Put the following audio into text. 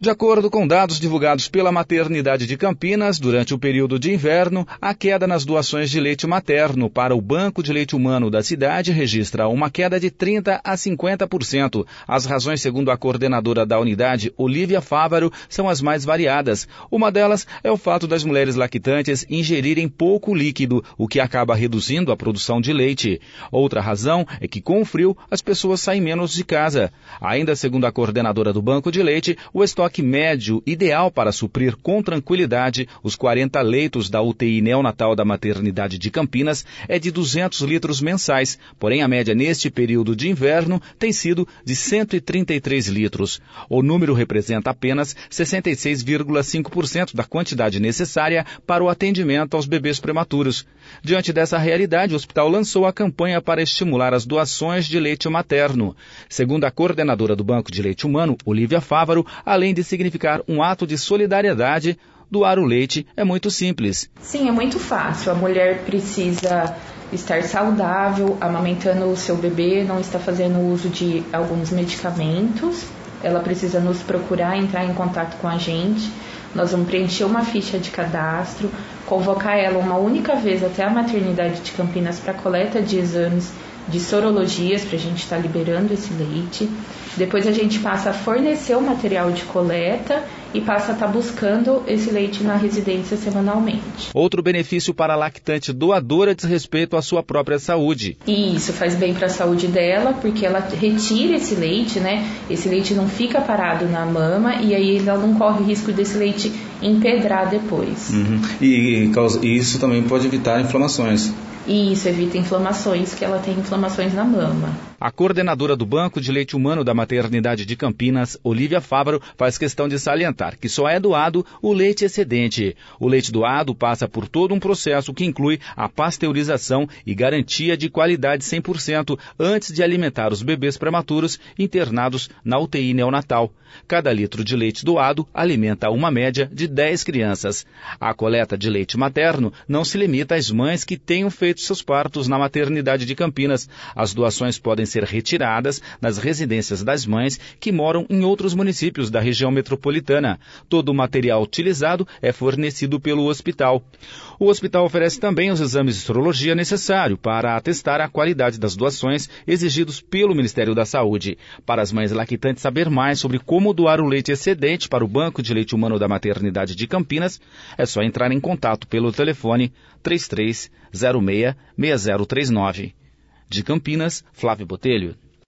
De acordo com dados divulgados pela Maternidade de Campinas, durante o período de inverno, a queda nas doações de leite materno para o Banco de Leite Humano da cidade registra uma queda de 30% a 50%. As razões, segundo a coordenadora da unidade, Olívia Fávaro, são as mais variadas. Uma delas é o fato das mulheres lactantes ingerirem pouco líquido, o que acaba reduzindo a produção de leite. Outra razão é que, com o frio, as pessoas saem menos de casa. Ainda segundo a coordenadora do Banco de Leite, o estoque médio ideal para suprir com tranquilidade os 40 leitos da UTI neonatal da Maternidade de Campinas é de 200 litros mensais, porém a média neste período de inverno tem sido de 133 litros. O número representa apenas 66,5% da quantidade necessária para o atendimento aos bebês prematuros. Diante dessa realidade, o hospital lançou a campanha para estimular as doações de leite materno. Segundo a coordenadora do Banco de Leite Humano, Olívia Fávaro, além de significar um ato de solidariedade, doar o leite é muito simples. Sim, é muito fácil. A mulher precisa estar saudável, amamentando o seu bebê, não está fazendo uso de alguns medicamentos. Ela precisa nos procurar, entrar em contato com a gente. Nós vamos preencher uma ficha de cadastro, convocar ela uma única vez até a Maternidade de Campinas para coleta de exames de sorologias, para a gente estar liberando esse leite. Depois a gente passa a fornecer o material de coleta e passa a estar buscando esse leite na residência semanalmente. Outro benefício para a lactante doadora diz respeito à sua própria saúde. E isso faz bem para a saúde dela, porque ela retira esse leite, né? Esse leite não fica parado na mama e aí ela não corre o risco desse leite empedrar depois. E isso também pode evitar inflamações. E isso evita inflamações, que ela tem inflamações na mama. A coordenadora do Banco de Leite Humano da Maternidade de Campinas, Olívia Fávaro, faz questão de salientar que só é doado o leite excedente. O leite doado passa por todo um processo que inclui a pasteurização e garantia de qualidade 100% antes de alimentar os bebês prematuros internados na UTI neonatal. Cada litro de leite doado alimenta uma média de 10 crianças. A coleta de leite materno não se limita às mães que tenham feito seus partos na Maternidade de Campinas. As doações podem ser retiradas nas residências das mães que moram em outros municípios da região metropolitana. Todo o material utilizado é fornecido pelo hospital. O hospital oferece também os exames de sorologia necessários para atestar a qualidade das doações exigidos pelo Ministério da Saúde. Para as mães lactantes saber mais sobre como doar o leite excedente para o Banco de Leite Humano da Maternidade de Campinas, é só entrar em contato pelo telefone 3306-6039. De Campinas, Flávio Botelho.